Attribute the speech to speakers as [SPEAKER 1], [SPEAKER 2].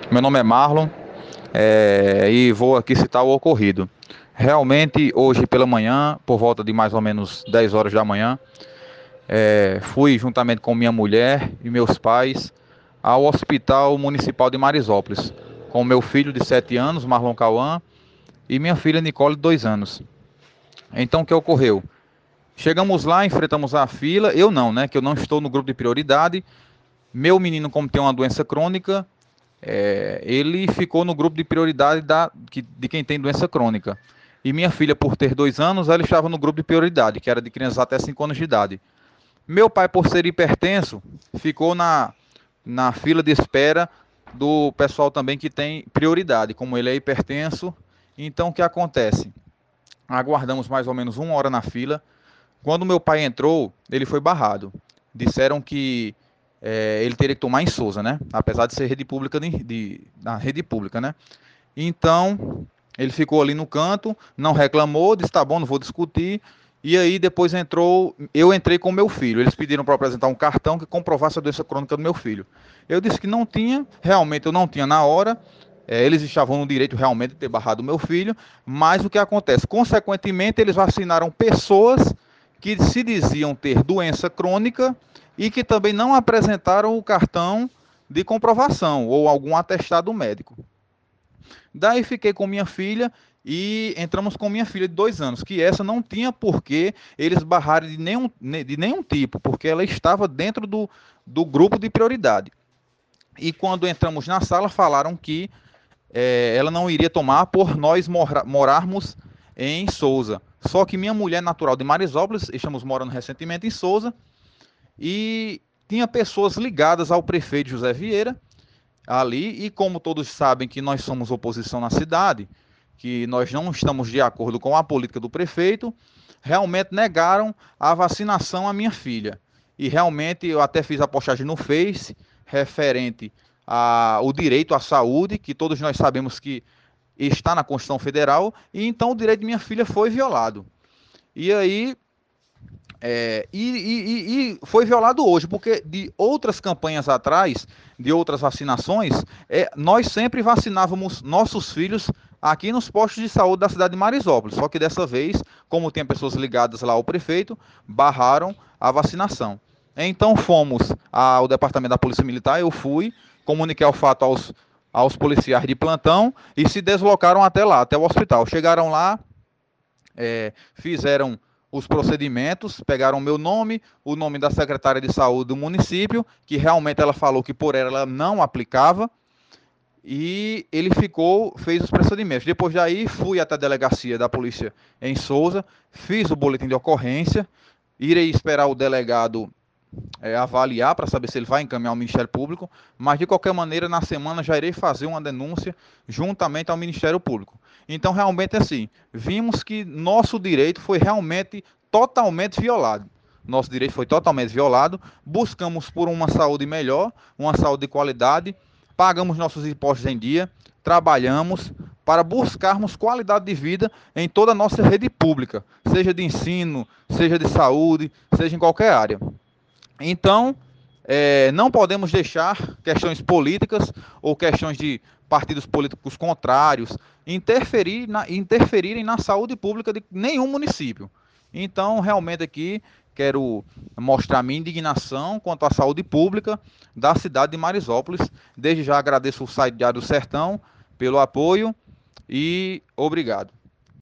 [SPEAKER 1] Meu nome é Marlon, e vou aqui citar o ocorrido. Realmente, hoje pela manhã, por volta de mais ou menos 10 horas da manhã, fui juntamente com minha mulher e meus pais ao Hospital Municipal de Marisópolis, com meu filho de 7 anos, Marlon Cauã, e minha filha Nicole, de 2 anos. Então, o que ocorreu? Chegamos lá, enfrentamos a fila, eu não, né, que eu não estou no grupo de prioridade. Meu menino, como tem uma doença crônica, ele ficou no grupo de prioridade de quem tem doença crônica. E minha filha, por ter 2 anos, ela estava no grupo de prioridade, que era de crianças até 5 anos de idade. Meu pai, por ser hipertenso, ficou na fila de espera do pessoal também que tem prioridade. Como ele é hipertenso, então o que acontece? Aguardamos mais ou menos 1 hora na fila. Quando meu pai entrou, ele foi barrado. Disseram que ele teria que tomar em Souza, né? Apesar de ser rede pública, na rede pública, né? Então, ele ficou ali no canto, não reclamou, disse, tá bom, não vou discutir. E aí depois eu entrei com meu filho. Eles pediram para apresentar um cartão que comprovasse a doença crônica do meu filho. Eu disse que não tinha, realmente eu não tinha na hora. Eles estavam no direito realmente de ter barrado o meu filho, mas o que acontece? Consequentemente, eles vacinaram pessoas que se diziam ter doença crônica e que também não apresentaram o cartão de comprovação ou algum atestado médico. Daí fiquei com minha filha e entramos com minha filha de 2 anos, que essa não tinha por que eles barrarem de nenhum tipo, porque ela estava dentro do grupo de prioridade. E quando entramos na sala, falaram que ela não iria tomar por nós morarmos em Souza. Só que minha mulher natural de Marisópolis, estamos morando recentemente em Souza, e tinha pessoas ligadas ao prefeito José Vieira ali, e como todos sabem que nós somos oposição na cidade, que nós não estamos de acordo com a política do prefeito, realmente negaram a vacinação à minha filha. E realmente eu até fiz a postagem no Face referente ao direito à saúde, que todos nós sabemos que está na Constituição Federal, e então o direito de minha filha foi violado. E aí e foi violado hoje, porque de outras campanhas atrás, de outras vacinações, nós sempre vacinávamos nossos filhos aqui nos postos de saúde da cidade de Marisópolis. Só que dessa vez, como tem pessoas ligadas lá ao prefeito, barraram a vacinação. Então fomos ao departamento da Polícia Militar, eu fui, comuniquei o fato aos policiais de plantão e se deslocaram até lá, até o hospital. Chegaram lá, fizeram os procedimentos, pegaram o meu nome, o nome da secretária de saúde do município, que realmente ela falou que por ela não aplicava, e ele fez os procedimentos. Depois daí, fui até a delegacia da polícia em Souza, fiz o boletim de ocorrência, irei esperar o delegado avaliar para saber se ele vai encaminhar ao Ministério Público, mas de qualquer maneira, na semana já irei fazer uma denúncia juntamente ao Ministério Público. Então, realmente, assim, vimos que nosso direito foi realmente totalmente violado. Nosso direito foi totalmente violado, buscamos por uma saúde melhor, uma saúde de qualidade, pagamos nossos impostos em dia, trabalhamos para buscarmos qualidade de vida em toda a nossa rede pública, seja de ensino, seja de saúde, seja em qualquer área. Então, não podemos deixar questões políticas ou questões de partidos políticos contrários interferirem na saúde pública de nenhum município. Então, realmente aqui quero mostrar minha indignação quanto à saúde pública da cidade de Marisópolis. Desde já agradeço o site Diário do Sertão pelo apoio e obrigado.